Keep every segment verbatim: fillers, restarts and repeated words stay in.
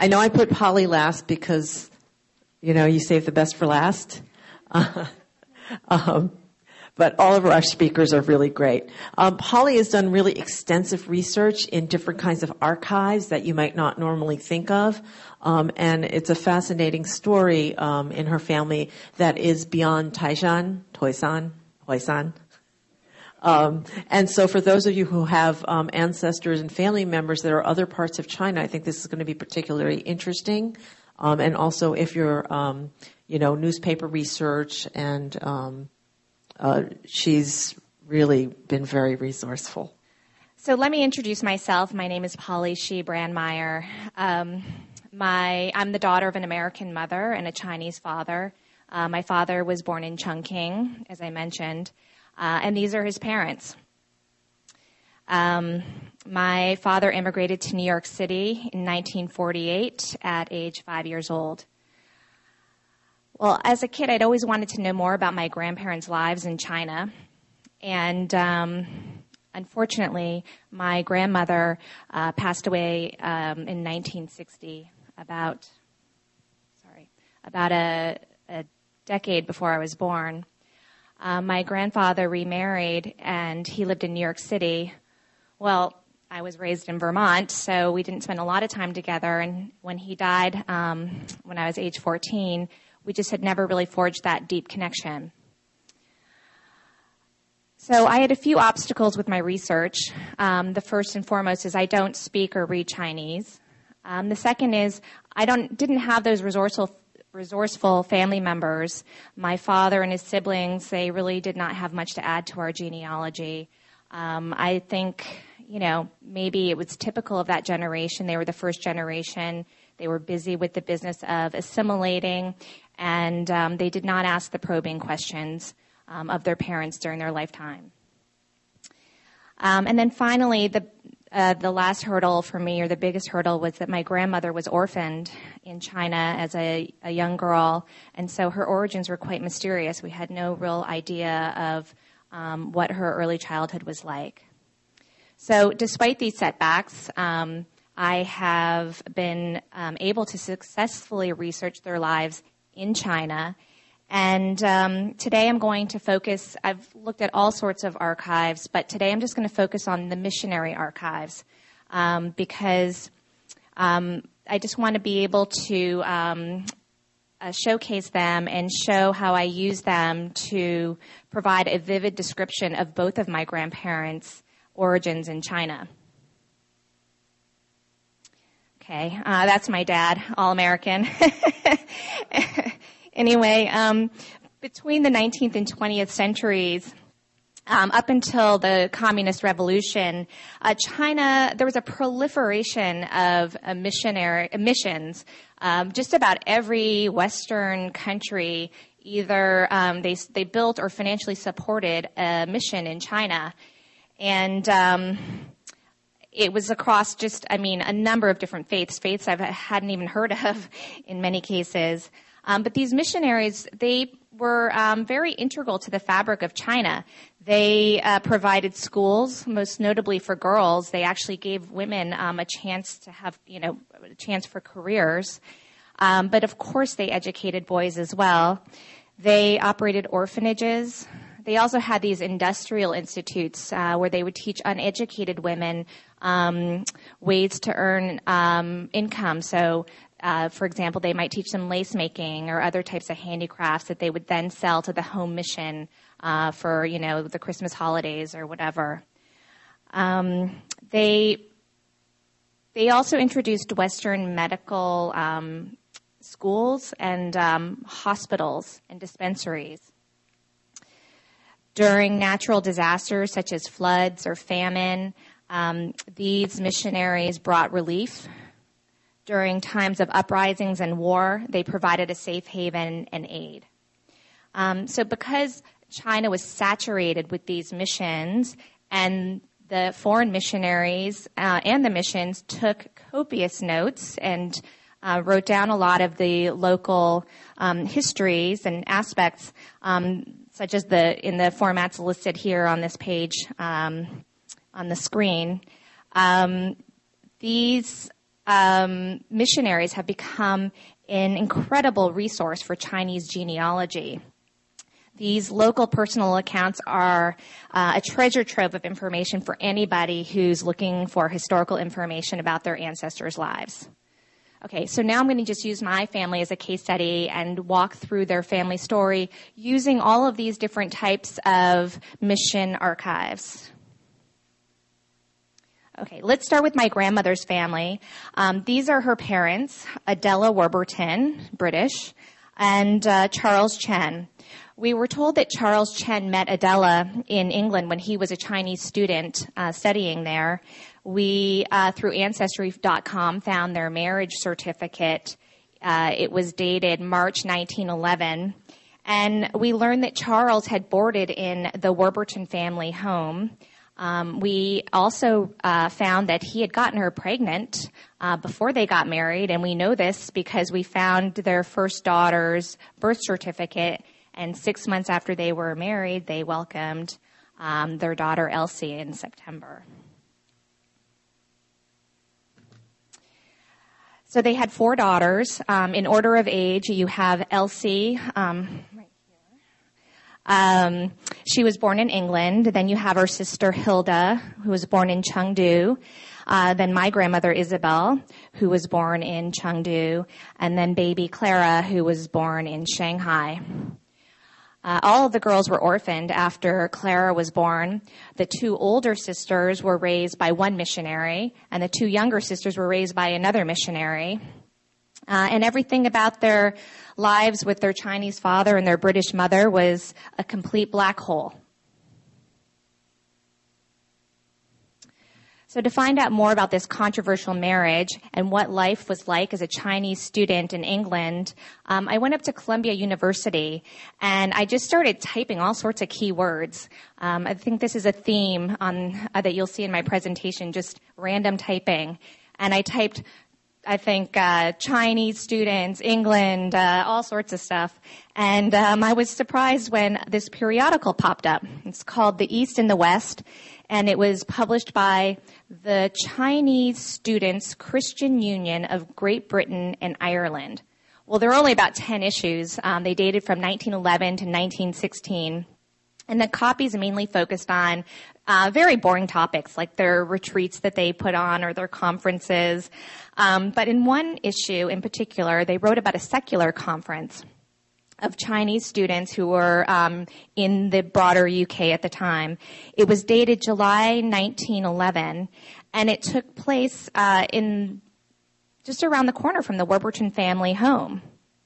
I know I put Polly last because, you know, you save the best for last. Uh, um, but all of our speakers are really great. Um, Polly has done really extensive research in different kinds of archives that you might not normally think of. Um, and it's a fascinating story um, in her family that is beyond Taishan, Toisan, Hoisan. Um, and so for those of you who have um, ancestors and family members that are other parts of China, I think this is going to be particularly interesting. Um, and also if you're, um, you know, newspaper research, and um, uh, she's really been very resourceful. So let me introduce myself. My name is Polly Shi Brandmeier. Um, my, I'm the daughter of an American mother and a Chinese father. Uh, my father was born in Chongqing, as I mentioned. Uh, and these are his parents. Um, my father immigrated to New York City in nineteen forty-eight at age five years old. Well, as a kid, I'd always wanted to know more about my grandparents' lives in China. And um, unfortunately, my grandmother uh, passed away um, in nineteen sixty, about, sorry, about a, a decade before I was born. Uh, my grandfather remarried, and he lived in New York City. Well, I was raised in Vermont, so we didn't spend a lot of time together. And when he died, um, when I was age fourteen, we just had never really forged that deep connection. So I had a few obstacles with my research. Um, the first and foremost is I don't speak or read Chinese. Um, the second is I don't didn't have those resourceful resourceful family members. My father and his siblings, they really did not have much to add to our genealogy. Um, I think, you know, maybe it was typical of that generation. They were the first generation. They were busy with the business of assimilating, and um, they did not ask the probing questions um, of their parents during their lifetime. Um, and then finally, the Uh, the last hurdle for me, or the biggest hurdle, was that my grandmother was orphaned in China as a, a young girl, and so her origins were quite mysterious. We had no real idea of um, what her early childhood was like. So despite these setbacks, um, I have been um, able to successfully research their lives in China. And um, today I'm going to focus, I've looked at all sorts of archives, but today I'm just going to focus on the missionary archives um, because um, I just want to be able to um, uh, showcase them and show how I use them to provide a vivid description of both of my grandparents' origins in China. Okay, uh, that's my dad, all-American. Anyway, um, between the nineteenth and twentieth centuries, um, up until the Communist Revolution, uh, China, there was a proliferation of uh, missionary uh, missions. Um, just about every Western country either um, they they built or financially supported a mission in China, and um, it was across just, I mean, a number of different faiths, faiths I hadn't even heard of in many cases. Um, but these missionaries, they were um, very integral to the fabric of China. They uh, provided schools, most notably for girls. They actually gave women um, a chance to have, you know, a chance for careers. Um, but of course, they educated boys as well. They operated orphanages. They also had these industrial institutes uh, where they would teach uneducated women um, ways to earn um, income. So Uh, for example, they might teach them lace making or other types of handicrafts that they would then sell to the home mission uh, for, you know, the Christmas holidays or whatever. Um, they they also introduced Western medical um, schools and um, hospitals and dispensaries. During natural disasters such as floods or famine, um, these missionaries brought relief. During times of uprisings and war, they provided a safe haven and aid. Um, so because China was saturated with these missions, and the foreign missionaries uh, and the missions took copious notes and uh, wrote down a lot of the local um, histories and aspects, um, such as the in the formats listed here on this page um, on the screen. Um, these um, missionaries have become an incredible resource for Chinese genealogy. These local personal accounts are uh, a treasure trove of information for anybody who's looking for historical information about their ancestors' lives. Okay, so now I'm going to just use my family as a case study and walk through their family story using all of these different types of mission archives. Okay, let's start with my grandmother's family. Um, these are her parents, Adela Warburton, British, and uh, Charles Chen. We were told that Charles Chen met Adela in England when he was a Chinese student uh, studying there. We, uh, through Ancestry dot com, found their marriage certificate. Uh, it was dated March nineteen eleven. And we learned that Charles had boarded in the Warburton family home. Um, we also uh, found that he had gotten her pregnant uh, before they got married, and we know this because we found their first daughter's birth certificate, and six months after they were married, they welcomed um, their daughter Elsie in September. So they had four daughters. Um, in order of age, you have Elsie. Um, Um, she was born in England. Then you have her sister Hilda, who was born in Chengdu. Uh, then my grandmother Isabel, who was born in Chengdu. And then baby Clara, who was born in Shanghai. Uh, all of the girls were orphaned after Clara was born. The two older sisters were raised by one missionary, and the two younger sisters were raised by another missionary. Uh, and everything about their lives with their Chinese father and their British mother was a complete black hole. So to find out more about this controversial marriage and what life was like as a Chinese student in England, um, I went up to Columbia University and I just started typing all sorts of keywords. Um, I think this is a theme on uh, that you'll see in my presentation, just random typing. And I typed I think, uh, Chinese students, England, uh, all sorts of stuff. And um, I was surprised when this periodical popped up. It's called The East and the West, and it was published by the Chinese Students' Christian Union of Great Britain and Ireland. Well, there are only about ten issues. Um, they dated from nineteen eleven to nineteen sixteen. And the copies mainly focused on uh, very boring topics like their retreats that they put on or their conferences. Um, but in one issue in particular, they wrote about a secular conference of Chinese students who were um, in the broader U K at the time. It was dated July nineteen eleven, and it took place uh, in just around the corner from the Warburton family home.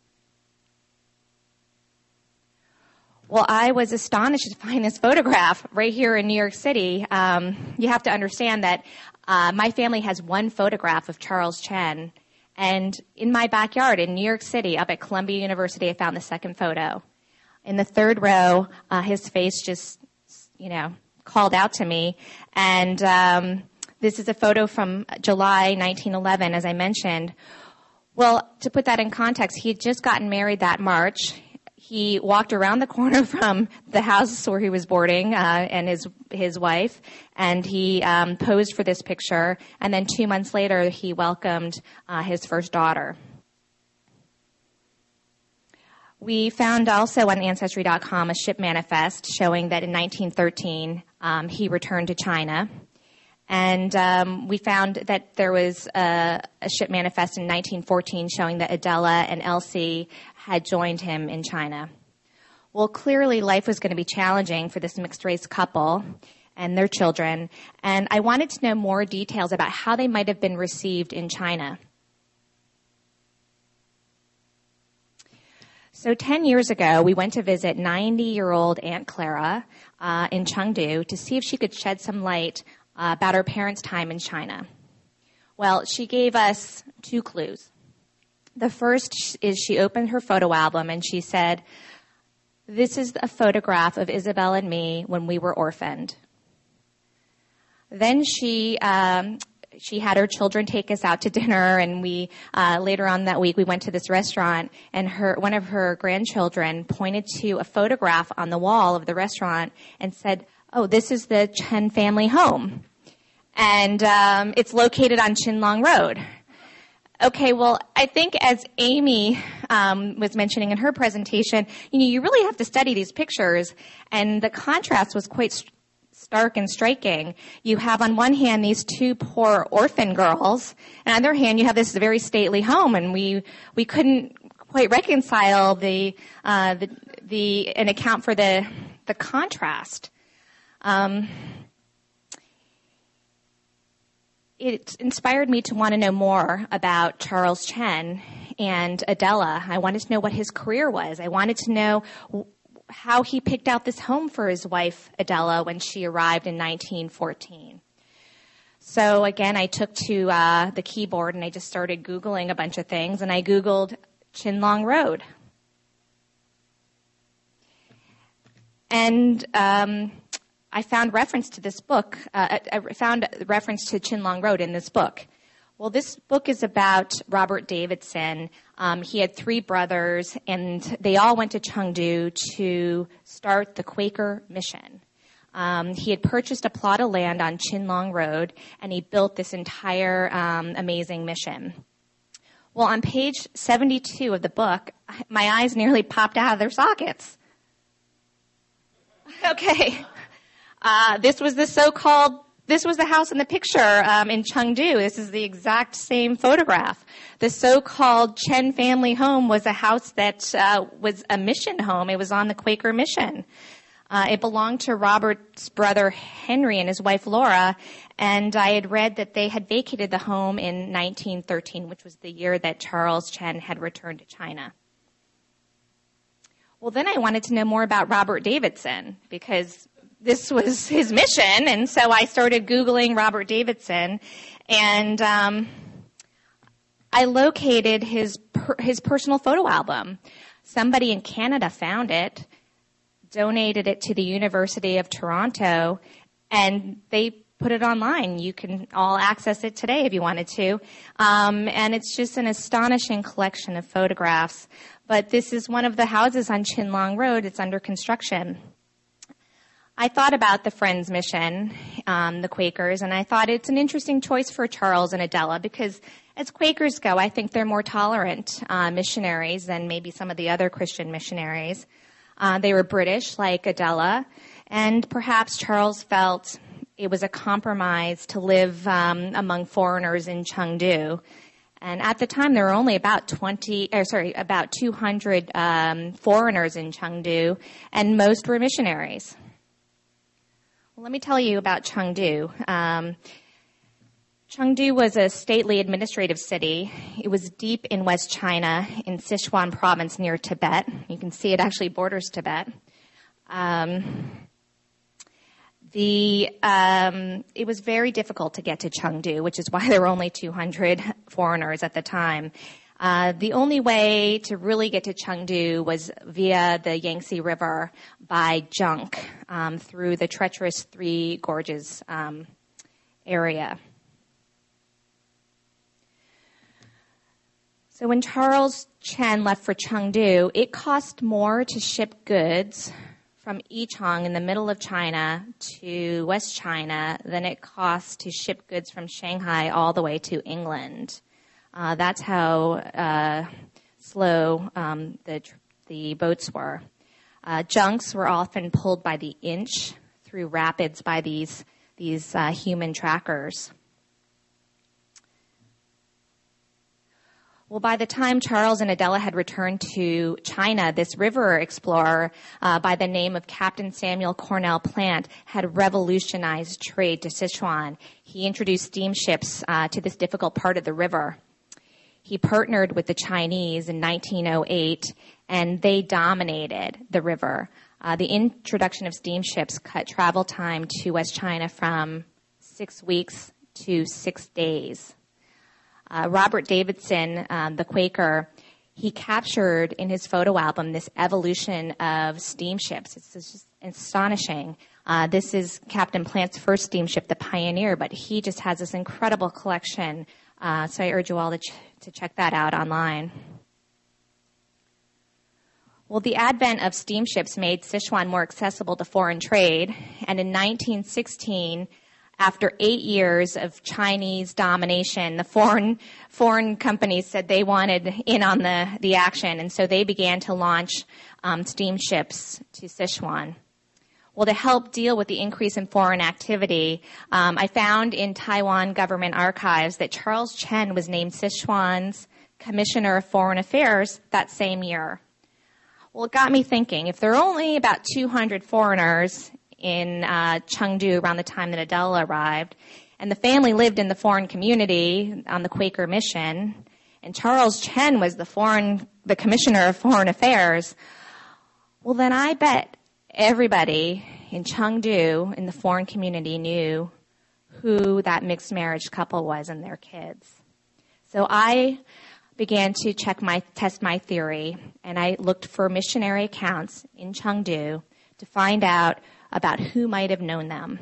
Well, I was astonished to find this photograph right here in New York City. Um, you have to understand that uh, my family has one photograph of Charles Chen, and in my backyard in New York City, up at Columbia University, I found the second photo. In the third row, uh, his face just, you know, called out to me, and um, this is a photo from July nineteen eleven, as I mentioned. Well, to put that in context, he had just gotten married that March. He walked around the corner from the house where he was boarding uh, and his his wife, and he um, posed for this picture. And then two months later, he welcomed uh, his first daughter. We found also on Ancestry dot com a ship manifest showing that in nineteen thirteen um, he returned to China. And um, we found that there was a, a ship manifest in nineteen fourteen showing that Adela and Elsie had joined him in China. Well, clearly life was going to be challenging for this mixed-race couple and their children, and I wanted to know more details about how they might have been received in China. So ten years ago, we went to visit ninety-year-old Aunt Clara uh, in Chengdu to see if she could shed some light uh, about her parents' time in China. Well, she gave us two clues. The first is she opened her photo album and she said, "This is a photograph of Isabel and me when we were orphaned." Then she um, she had her children take us out to dinner, and we uh, later on that week we went to this restaurant, and her one of her grandchildren pointed to a photograph on the wall of the restaurant and said, "Oh, this is the Chen family home, and um, it's located on Chinlong Road." Okay, well, I think as Amy um, was mentioning in her presentation, you know, you really have to study these pictures, and the contrast was quite st- stark and striking. You have on one hand these two poor orphan girls, and on the other hand you have this very stately home, and we we couldn't quite reconcile the uh, the the and account for the the contrast. Um, It inspired me to want to know more about Charles Chen and Adela. I wanted to know what his career was. I wanted to know how he picked out this home for his wife, Adela, when she arrived in nineteen fourteen. So again, I took to uh, the keyboard and I just started Googling a bunch of things, and I Googled Chinlong Road. And um, I found reference to this book. Uh, I found reference to Chinlong Road in this book. Well, this book is about Robert Davidson. Um, he had three brothers, and they all went to Chengdu to start the Quaker mission. Um, he had purchased a plot of land on Chinlong Road, and he built this entire um, amazing mission. Well, on page seventy-two of the book, my eyes nearly popped out of their sockets. Okay. Uh, this was the so-called, this was the house in the picture um, in Chengdu. This is the exact same photograph. The so-called Chen family home was a house that uh, was a mission home. It was on the Quaker mission. Uh, it belonged to Robert's brother Henry and his wife Laura, and I had read that they had vacated the home in nineteen thirteen, which was the year that Charles Chen had returned to China. Well, then I wanted to know more about Robert Davidson, because this was his mission, and so I started Googling Robert Davidson, and um, I located his per- his personal photo album. Somebody in Canada found it, donated it to the University of Toronto, and they put it online. You can all access it today if you wanted to, um, and it's just an astonishing collection of photographs. But this is one of the houses on Chinlong Road. It's under construction. I thought about the Friends mission, um, the Quakers, and I thought it's an interesting choice for Charles and Adela because as Quakers go, I think they're more tolerant uh, missionaries than maybe some of the other Christian missionaries. Uh, they were British, like Adela, and perhaps Charles felt it was a compromise to live um, among foreigners in Chengdu. And at the time, there were only about twenty, or sorry, about two hundred um, foreigners in Chengdu, and most were missionaries. Well, let me tell you about Chengdu. Um, Chengdu was a stately administrative city. It was deep in West China in Sichuan province near Tibet. You can see it actually borders Tibet. Um, the um, it was very difficult to get to Chengdu, which is why there were only two hundred foreigners at the time. Uh, the only way to really get to Chengdu was via the Yangtze River by junk um, through the treacherous Three Gorges um, area. So when Charles Chen left for Chengdu, it cost more to ship goods from Yichang in the middle of China to West China than it cost to ship goods from Shanghai all the way to England. Uh, that's how uh, slow um, the the boats were. Uh, junks were often pulled by the inch through rapids by these these uh, human trackers. Well, by the time Charles and Adela had returned to China, this river explorer uh, by the name of Captain Samuel Cornell Plant had revolutionized trade to Sichuan. He introduced steamships uh, to this difficult part of the river. He partnered with the Chinese in nineteen oh eight, and they dominated the river. Uh, the introduction of steamships cut travel time to West China from six weeks to six days. Uh, Robert Davidson, um, the Quaker, he captured in his photo album this evolution of steamships. It's just astonishing. Uh, this is Captain Plant's first steamship, the Pioneer, but he just has this incredible collection. Uh, so I urge you all to, ch- to check that out online. Well, the advent of steamships made Sichuan more accessible to foreign trade, and in nineteen sixteen, after eight years of Chinese domination, the foreign foreign companies said they wanted in on the, the action, and so they began to launch um, steamships to Sichuan. Well, to help deal with the increase in foreign activity, um, I found in Taiwan government archives that Charles Chen was named Sichuan's Commissioner of Foreign Affairs that same year. Well, it got me thinking, if there are only about two hundred foreigners in uh, Chengdu around the time that Adela arrived, and the family lived in the foreign community on the Quaker mission, and Charles Chen was the foreign, the Commissioner of Foreign Affairs, well, then I bet everybody in Chengdu in the foreign community knew who that mixed marriage couple was and their kids. So I began to check my, test my theory, and I looked for missionary accounts in Chengdu to find out about who might have known them.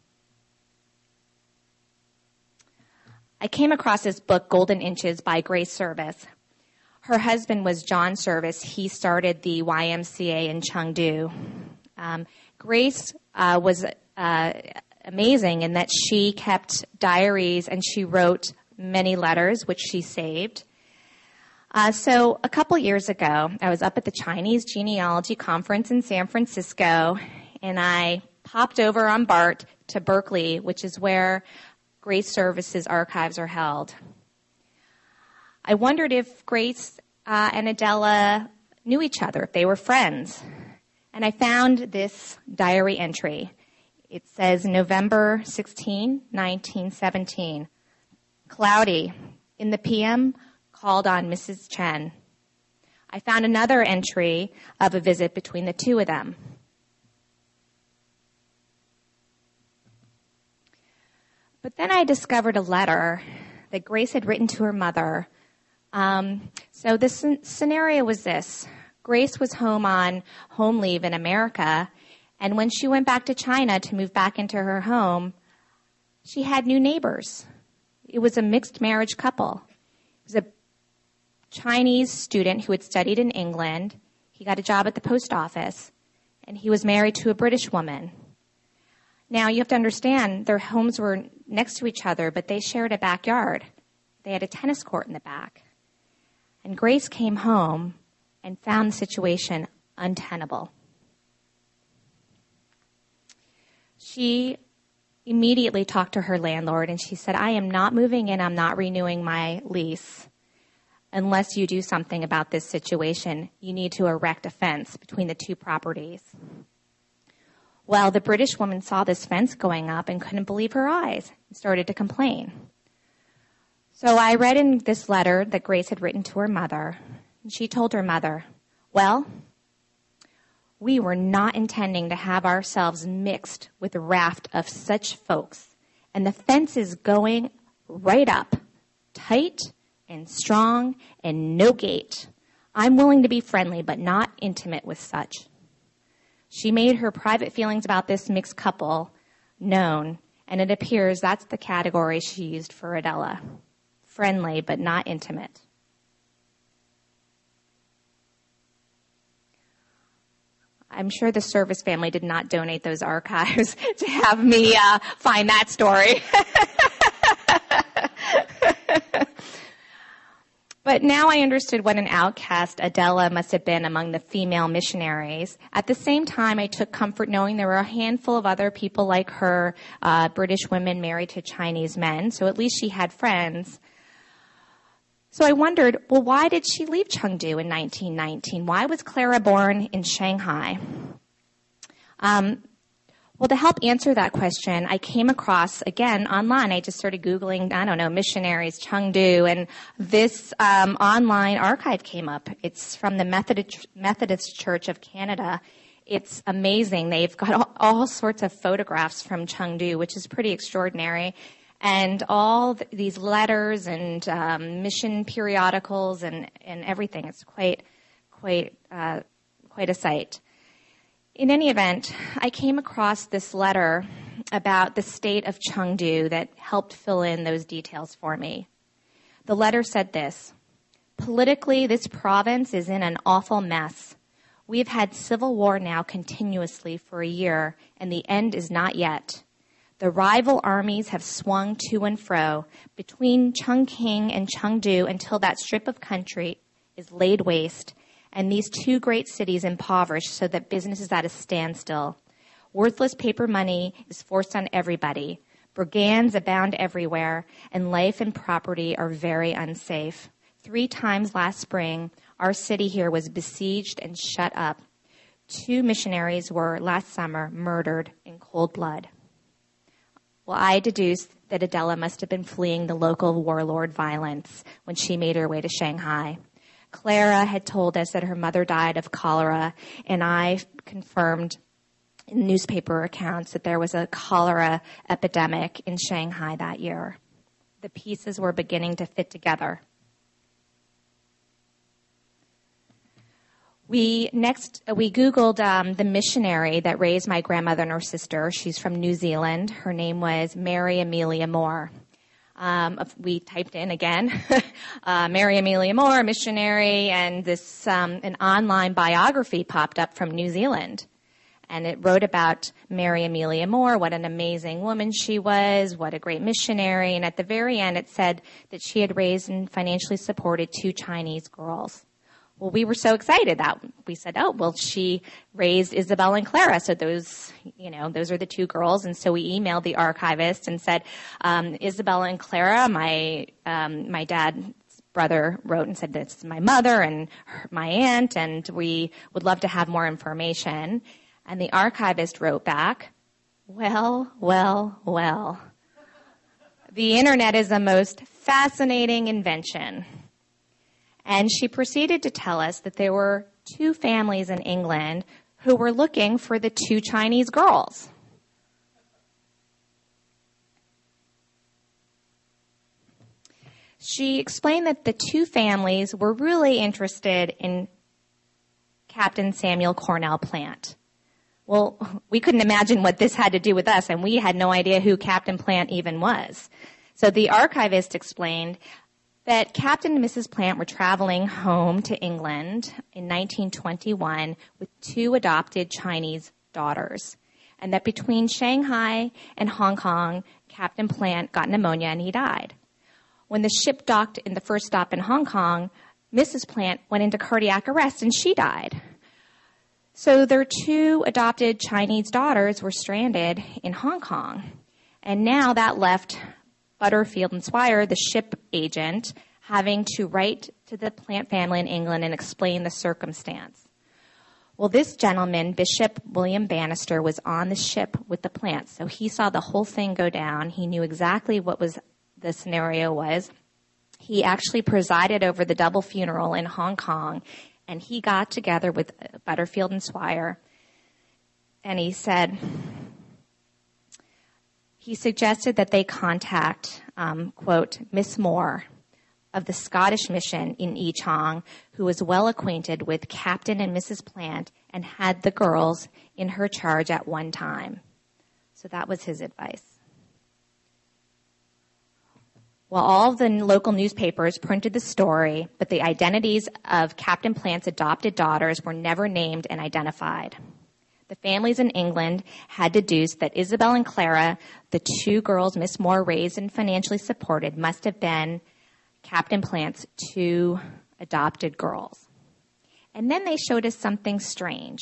I came across this book, Golden Inches, by Grace Service. Her husband was John Service. He started the Y M C A in Chengdu. Um, Grace uh, was uh, amazing in that she kept diaries and she wrote many letters, which she saved. Uh, so a couple years ago, I was up at the Chinese Genealogy Conference in San Francisco, and I popped over on BART to Berkeley, which is where Grace Service's archives are held. I wondered if Grace uh, and Adela knew each other, if they were friends. And I found this diary entry. It says November sixteenth, nineteen seventeen. Cloudy. In the P M, called on Missus Chen. I found another entry of a visit between the two of them. But then I discovered a letter that Grace had written to her mother. Um, so this scenario was this. Grace was home on home leave in America, and when she went back to China to move back into her home, she had new neighbors. It was a mixed marriage couple. It was a Chinese student who had studied in England. He got a job at the post office, and he was married to a British woman. Now, you have to understand, their homes were next to each other, but they shared a backyard. They had a tennis court in the back. And Grace came home and found the situation untenable. She immediately talked to her landlord, and she said, I am not moving in, I'm not renewing my lease unless you do something about this situation. You need to erect a fence between the two properties. Well, the British woman saw this fence going up and couldn't believe her eyes and started to complain. So I read in this letter that Grace had written to her mother, and she told her mother, well, we were not intending to have ourselves mixed with a raft of such folks, and the fence is going right up, tight and strong and no gate. I'm willing to be friendly, but not intimate with such. She made her private feelings about this mixed couple known, and it appears that's the category she used for Adela. Friendly, but not intimate. I'm sure the Service family did not donate those archives to have me uh, find that story. But now I understood what an outcast Adela must have been among the female missionaries. At the same time, I took comfort knowing there were a handful of other people like her, uh, British women married to Chinese men, so at least she had friends. So I wondered, well, why did she leave Chengdu in nineteen nineteen? Why was Clara born in Shanghai? Um, well, to help answer that question, I came across, again, online, I just started Googling, I don't know, missionaries, Chengdu, and this um, online archive came up. It's from the Methodist, Methodist Church of Canada. It's amazing. They've got all, all sorts of photographs from Chengdu, which is pretty extraordinary. And all th- these letters and um, mission periodicals and, and everything. It's quite, quite, uh, quite a sight. In any event, I came across this letter about the state of Chengdu that helped fill in those details for me. The letter said this: politically, this province is in an awful mess. We've had civil war now continuously for a year, and the end is not yet. The rival armies have swung to and fro between Chongqing and Chengdu until that strip of country is laid waste, and these two great cities impoverished so that business is at a standstill. Worthless paper money is forced on everybody. Brigands abound everywhere, and life and property are very unsafe. Three times last spring, our city here was besieged and shut up. Two missionaries were, last summer, murdered in cold blood. Well, I deduced that Adela must have been fleeing the local warlord violence when she made her way to Shanghai. Clara had told us that her mother died of cholera, and I confirmed in newspaper accounts that there was a cholera epidemic in Shanghai that year. The pieces were beginning to fit together. We next we Googled um, the missionary that raised my grandmother and her sister. She's from New Zealand. Her name was Mary Amelia Moore. Um, we typed in again, uh, Mary Amelia Moore, missionary, and this um, an online biography popped up from New Zealand. And it wrote about Mary Amelia Moore, what an amazing woman she was, what a great missionary. And at the very end, it said that she had raised and financially supported two Chinese girls. Well, we were so excited that we said, oh, well, she raised Isabel and Clara. So those, you know, those are the two girls. And so we emailed the archivist and said, um, Isabel and Clara, my, um, my dad's brother wrote and said, this is my mother and her, my aunt, and we would love to have more information. And the archivist wrote back, well, well, well. The internet is the most fascinating invention. And she proceeded to tell us that there were two families in England who were looking for the two Chinese girls. She explained that the two families were really interested in Captain Samuel Cornell Plant. Well, we couldn't imagine what this had to do with us, and we had no idea who Captain Plant even was. So the archivist explained that Captain and Missus Plant were traveling home to England in nineteen twenty-one with two adopted Chinese daughters, and that between Shanghai and Hong Kong, Captain Plant got pneumonia and he died. When the ship docked in the first stop in Hong Kong, Missus Plant went into cardiac arrest and she died. So their two adopted Chinese daughters were stranded in Hong Kong, and now that left Butterfield and Swire, the ship agent, having to write to the Plant family in England and explain the circumstance. Well, this gentleman, Bishop William Bannister, was on the ship with the Plants, so he saw the whole thing go down. He knew exactly what was the scenario was. He actually presided over the double funeral in Hong Kong, and he got together with Butterfield and Swire, and he said, he suggested that they contact, um, quote, Miss Moore of the Scottish Mission in Ichang, who was well acquainted with Captain and Missus Plant and had the girls in her charge at one time. So that was his advice. Well, all of the local newspapers printed the story, but the identities of Captain Plant's adopted daughters were never named and identified. The families in England had deduced that Isabel and Clara, the two girls Miss Moore raised and financially supported, must have been Captain Plant's two adopted girls. And then they showed us something strange.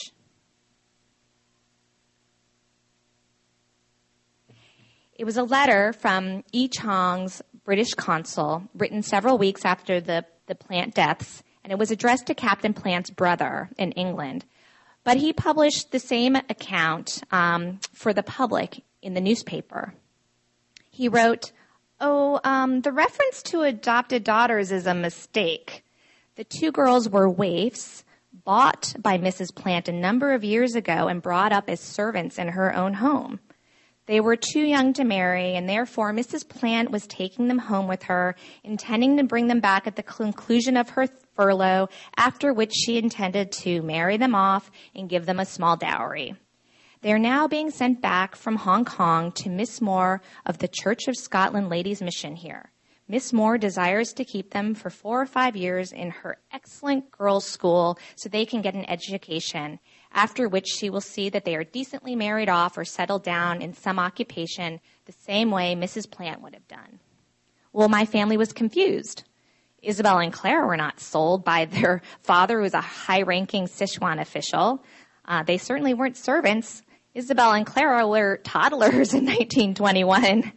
It was a letter from Ichang's British consul, written several weeks after the, the Plant deaths, and it was addressed to Captain Plant's brother in England. But he published the same account um, for the public in the newspaper. He wrote, oh, um, the reference to adopted daughters is a mistake. The two girls were waifs bought by Missus Plant a number of years ago and brought up as servants in her own home. They were too young to marry, and therefore Missus Plant was taking them home with her, intending to bring them back at the conclusion of her furlough, after which she intended to marry them off and give them a small dowry. They are now being sent back from Hong Kong to Miss Moore of the Church of Scotland Ladies' Mission here. Miss Moore desires to keep them for four or five years in her excellent girls' school so they can get an education. after which she will see that they are decently married off or settled down in some occupation the same way Missus Plant would have done. Well, my family was confused. Isabel and Clara were not sold by their father, who was a high-ranking Sichuan official. Uh, they certainly weren't servants. Isabel and Clara were toddlers in nineteen twenty-one.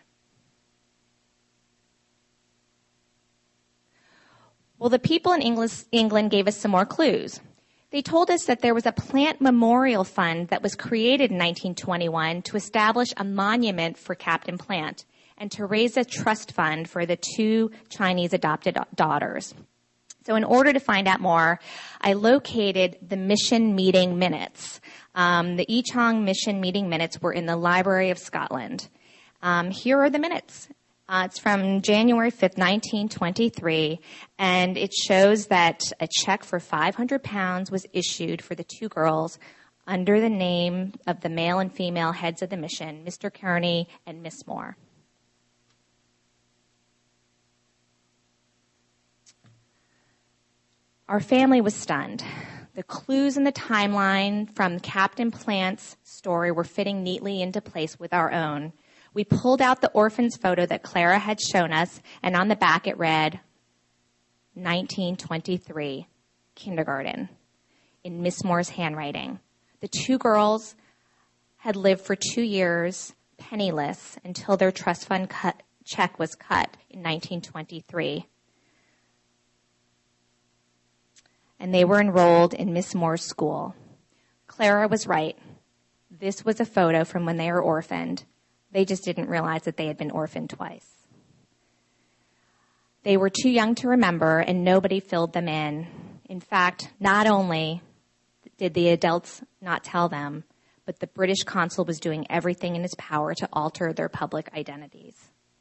Well, the people in English, England gave us some more clues. They told us that there was a Plant Memorial Fund that was created in nineteen twenty-one to establish a monument for Captain Plant and to raise a trust fund for the two Chinese adopted daughters. So in order to find out more, I located the mission meeting minutes. Um, the Yichang mission meeting minutes were in the Library of Scotland. Um, here are the minutes. Uh, it's from January fifth, nineteen twenty-three, and it shows that a check for five hundred pounds was issued for the two girls under the name of the male and female heads of the mission, Mister Kearney and Miss Moore. Our family was stunned. The clues in the timeline from Captain Plant's story were fitting neatly into place with our own. We pulled out the orphan's photo that Clara had shown us, and on the back it read, nineteen twenty-three, kindergarten, in Miss Moore's handwriting. The two girls had lived for two years penniless until their trust fund cut, check was cut in nineteen twenty-three. And they were enrolled in Miss Moore's school. Clara was right. This was a photo from when they were orphaned. They just didn't realize that they had been orphaned twice. They were too young to remember, and nobody filled them in. In fact, not only did the adults not tell them, but the British consul was doing everything in his power to alter their public identities.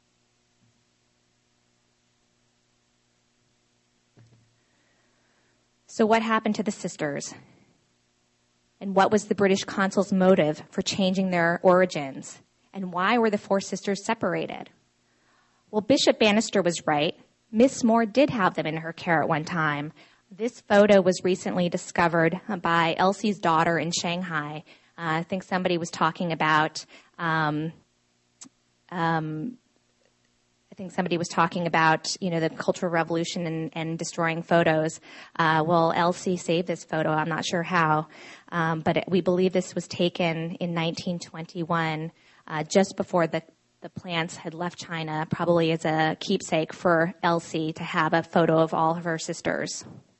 So what happened to the sisters? And what was the British consul's motive for changing their origins? And why were the four sisters separated? Well, Bishop Bannister was right. Miss Moore did have them in her care at one time. This photo was recently discovered by Elsie's daughter in Shanghai. Uh, I think somebody was talking about, um, um, I think somebody was talking about, you know, the Cultural Revolution and, and destroying photos. Uh, well, Elsie saved this photo. I'm not sure how, um, but it, we believe this was taken in nineteen twenty-one. Uh, just before the, the Plants had left China, probably as a keepsake for Elsie to have a photo of all of her sisters.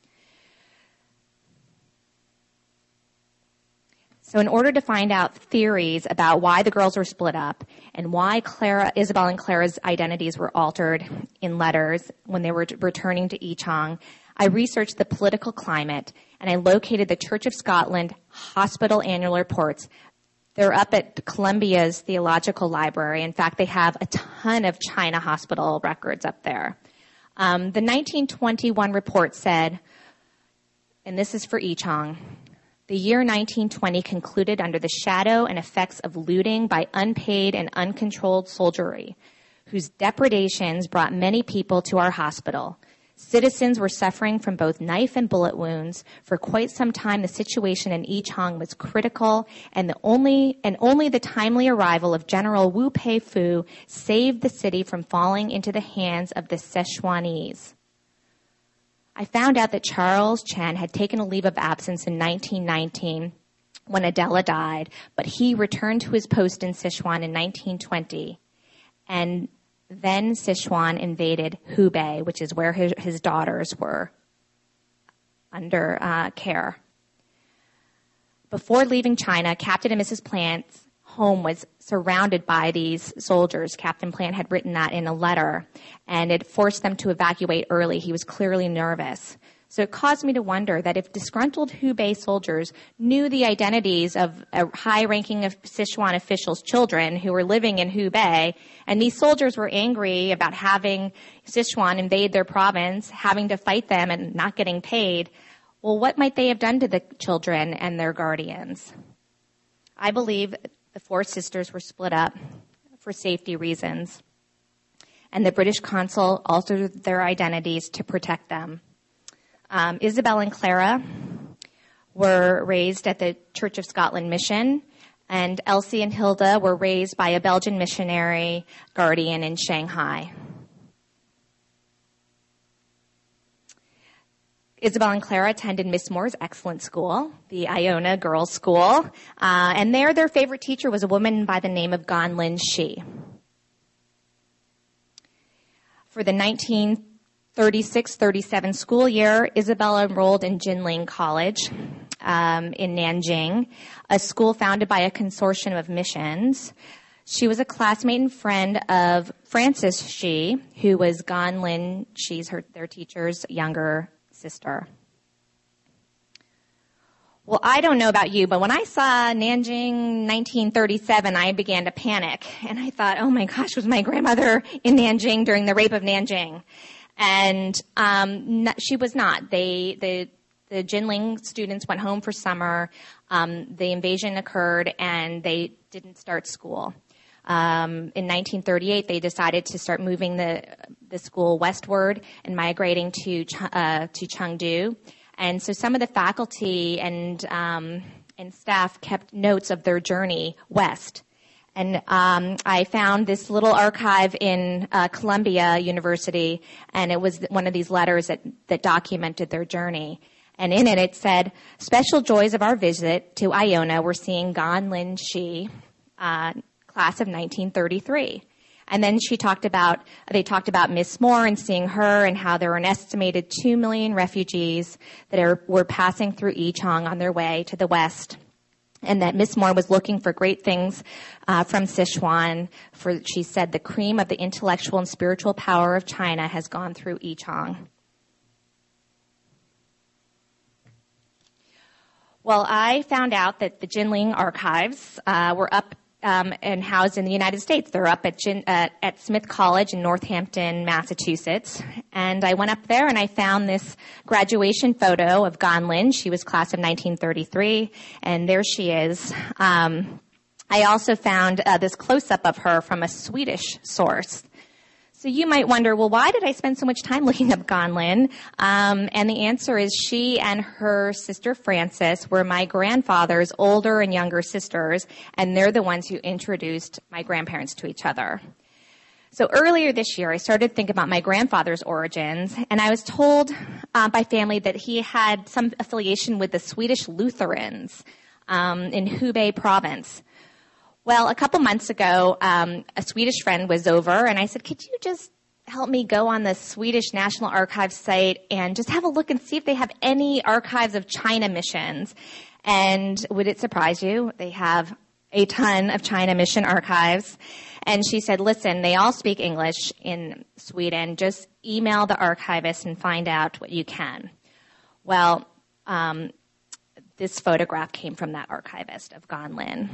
So in order to find out theories about why the girls were split up and why Clara, Isabel and Clara's identities were altered in letters when they were returning to Yichang, I researched the political climate and I located the Church of Scotland hospital annual reports. They're up at Columbia's Theological Library. In fact, they have a ton of China hospital records up there. Um, the nineteen twenty-one report said, and this is for Yichang, the year nineteen twenty concluded under the shadow and effects of looting by unpaid and uncontrolled soldiery, whose depredations brought many people to our hospital. Citizens were suffering from both knife and bullet wounds. For quite some time, the situation in Yichang was critical, and the only and only the timely arrival of General Wu Peifu saved the city from falling into the hands of the Sichuanese. I found out that Charles Chen had taken a leave of absence in nineteen nineteen when Adela died, but he returned to his post in Sichuan in nineteen twenty, and then Sichuan invaded Hubei, which is where his, his daughters were under uh, care. Before leaving China, Captain and Missus Plant's home was surrounded by these soldiers. Captain Plant had written that in a letter, and it forced them to evacuate early. He was clearly nervous. So it caused me to wonder that if disgruntled Hubei soldiers knew the identities of a high-ranking of Sichuan officials' children who were living in Hubei, and these soldiers were angry about having Sichuan invade their province, having to fight them and not getting paid, well, what might they have done to the children and their guardians? I believe the four sisters were split up for safety reasons, and the British consul altered their identities to protect them. Um, Isabel and Clara were raised at the Church of Scotland Mission, and Elsie and Hilda were raised by a Belgian missionary guardian in Shanghai. Isabel and Clara attended Miss Moore's excellent school, the Iona Girls' School, uh, and there their favorite teacher was a woman by the name of Ganlin Shi. For the nineteen thirty-six thirty-seven school year, Isabel enrolled in Jinling College um, in Nanjing, a school founded by a consortium of missions. She was a classmate and friend of Frances Shi, who was Ganlin Shi's her, their teacher's younger sister. Well, I don't know about you, but when I saw Nanjing nineteen thirty-seven, I began to panic. And I thought, oh my gosh, was my grandmother in Nanjing during the rape of Nanjing? And um, not, she was not. They, the, the Jinling students went home for summer. Um, the invasion occurred, and they didn't start school. Um, in nineteen thirty-eight, they decided to start moving the the school westward and migrating to uh, to Chengdu. And so some of the faculty and um, and staff kept notes of their journey west. And um, I found this little archive in uh, Columbia University, and it was one of these letters that, that documented their journey. And in it, it said, "Special joys of our visit to Iona were seeing Ganlin Shi, uh, class of nineteen thirty-three." And then she talked about, they talked about Miss Moore and seeing her and how there were an estimated two million refugees that are, were passing through Yichang on their way to the west. And that Miss Moore was looking for great things uh, from Sichuan. For, she said, the cream of the intellectual and spiritual power of China has gone through Yichang. Well, I found out that the Jinling archives uh, were up um, and housed in the United States. They're up at, Jin, uh, at Smith College in Northampton, Massachusetts. And I went up there and I found this graduation photo of Ganlin. She was class of nineteen thirty-three, and there she is. Um, I also found uh, this close-up of her from a Swedish source. So you might wonder, well, why did I spend so much time looking up Ganlin? Um, and the answer is she and her sister Frances were my grandfather's older and younger sisters, and they're the ones who introduced my grandparents to each other. So earlier this year, I started thinking about my grandfather's origins, and I was told uh, by family that he had some affiliation with the Swedish Lutherans um, in Hubei province. Well, a couple months ago, um, a Swedish friend was over, and I said, could you just help me go on the Swedish National Archives site and just have a look and see if they have any archives of China missions? And would it surprise you? They have a ton of China mission archives. And she said, listen, they all speak English in Sweden. Just email the archivist and find out what you can. Well, um, this photograph came from that archivist of Ganlin.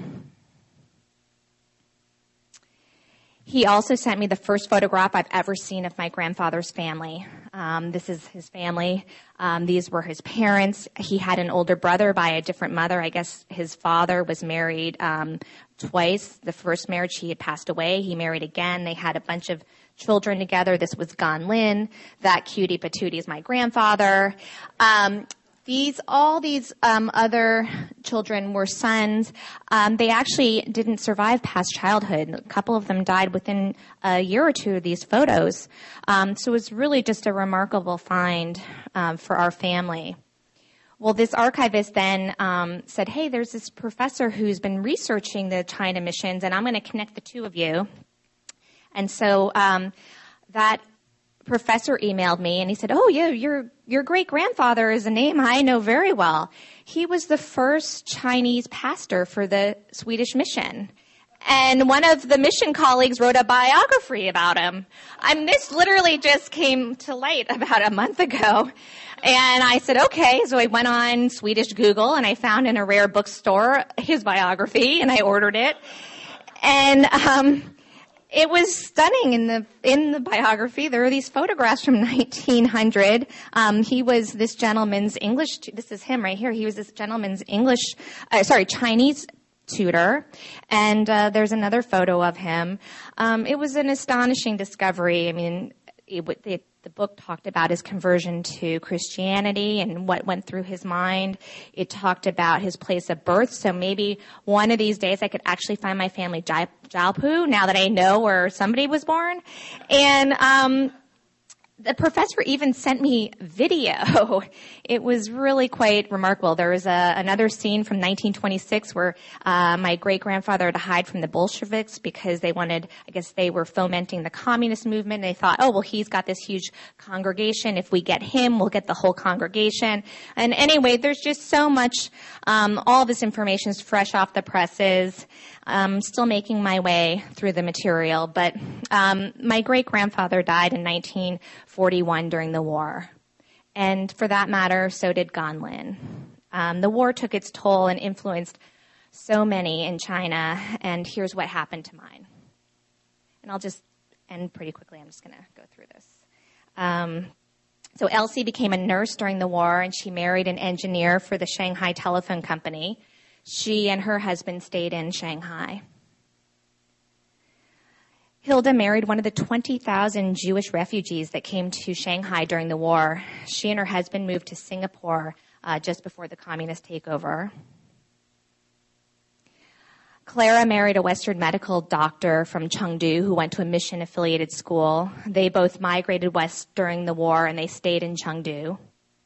He also sent me the first photograph I've ever seen of my grandfather's family. Um, this is his family. Um, these were his parents. He had an older brother by a different mother. I guess his father was married um, twice. The first marriage, he had passed away. He married again. They had a bunch of children together. This was Ganlin. That cutie patootie is my grandfather. Um, These, all these um, other children were sons. Um, they actually didn't survive past childhood. A couple of them died within a year or two of these photos. Um, so it was really just a remarkable find um, for our family. Well, this archivist then um, said, hey, there's this professor who's been researching the China missions, and I'm going to connect the two of you. And so um, that professor emailed me and he said, oh, yeah, your your great-grandfather is a name I know very well. He was the first Chinese pastor for the Swedish mission. And one of the mission colleagues wrote a biography about him. And this literally just came to light about a month ago. And I said, okay. So I went on Swedish Google and I found in a rare bookstore his biography and I ordered it. And um it was stunning in the in the biography. There are these photographs from nineteen hundred. Um, he was this gentleman's English. This is him right here. He was this gentleman's English, uh, sorry, Chinese tutor. And uh, there's another photo of him. Um, it was an astonishing discovery. I mean, it, it, The book talked about his conversion to Christianity and what went through his mind. It talked about his place of birth. So maybe one of these days I could actually find my family Jiapu now that I know where somebody was born. And um the professor even sent me video. It was really quite remarkable. There was a, another scene from nineteen twenty-six where uh, my great-grandfather had to hide from the Bolsheviks because they wanted, I guess they were fomenting the communist movement. They thought, oh, well, he's got this huge congregation. If we get him, we'll get the whole congregation. And anyway, there's just so much. Um, all of this information is fresh off the presses. I'm still making my way through the material. But um, my great-grandfather died in nineteen forty-one during the war. And for that matter, so did Gan Lin. Um, the war took its toll and influenced so many in China, and here's what happened to mine. And I'll just end pretty quickly. I'm just going to go through this. Um, so Elsie became a nurse during the war, and she married an engineer for the Shanghai Telephone Company. She and her husband stayed in Shanghai. Hilda married one of the twenty thousand Jewish refugees that came to Shanghai during the war. She and her husband moved to Singapore uh, just before the communist takeover. Clara married a Western medical doctor from Chengdu who went to a mission-affiliated school. They both migrated west during the war, and they stayed in Chengdu.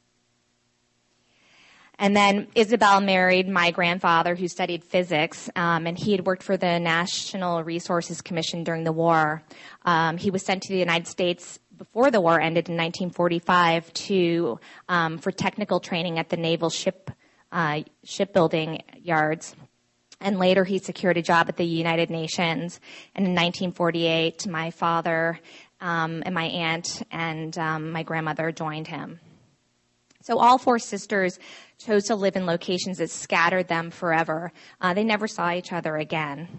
And then Isabel married my grandfather, who studied physics, um, and he had worked for the National Resources Commission during the war. Um, he was sent to the United States before the war ended in nineteen forty-five to um, for technical training at the naval ship uh, shipbuilding yards. And later he secured a job at the United Nations. And in nineteen forty-eight, my father um, and my aunt and um, my grandmother joined him. So all four sisters chose to live in locations that scattered them forever. Uh, they never saw each other again.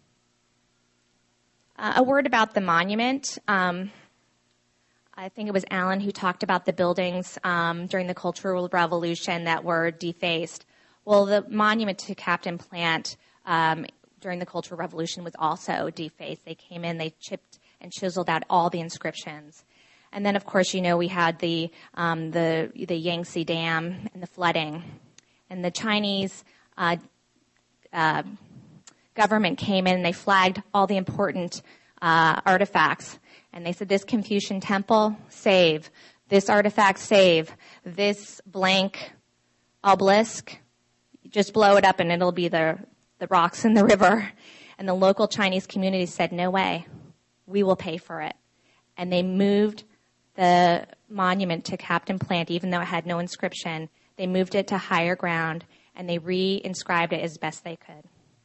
Uh, a word about the monument. Um, I think it was Alan who talked about the buildings um, during the Cultural Revolution that were defaced. Well, the monument to Captain Plant um, during the Cultural Revolution was also defaced. They came in, they chipped and chiseled out all the inscriptions. And then, of course, you know, we had the um, the the Yangtze Dam and the flooding. And the Chinese uh, uh, government came in and they flagged all the important uh, artifacts. And they said, this Confucian temple, save. This artifact, save. This blank obelisk, just blow it up and it'll be the, the rocks in the river. And the local Chinese community said, no way. We will pay for it. And they moved the monument to Captain Plant, even though it had no inscription. They moved it to higher ground, and they re-inscribed it as best they could.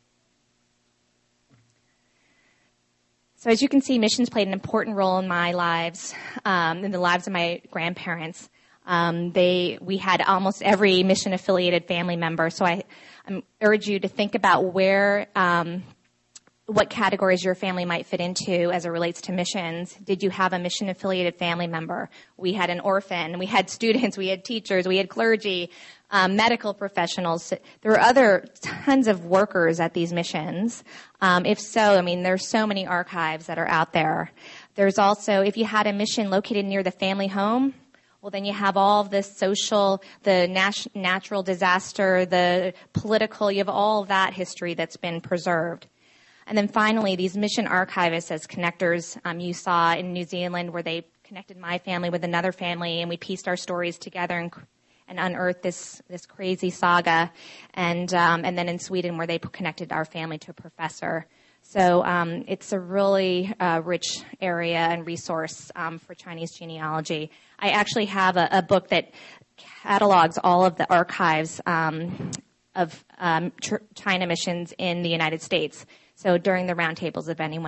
So as you can see, missions played an important role in my lives, um, in the lives of my grandparents. Um, they, we had almost every mission-affiliated family member. So I, I urge you to think about where um, what categories your family might fit into as it relates to missions. Did you have a mission-affiliated family member? We had an orphan. We had students. We had teachers. We had clergy, um, medical professionals. There were other tons of workers at these missions. Um, if so, I mean, there's so many archives that are out there. There's also, if you had a mission located near the family home, well, then you have all of this social, the nat- natural disaster, the political, you have all of that history that's been preserved. And then finally, these mission archivists as connectors, um, you saw in New Zealand where they connected my family with another family, and we pieced our stories together and, and unearthed this this crazy saga. And um, and then in Sweden where they connected our family to a professor. So um, it's a really uh, rich area and resource um, for Chinese genealogy. I actually have a, a book that catalogs all of the archives um, of um, China missions in the United States. So during the roundtables, if anyone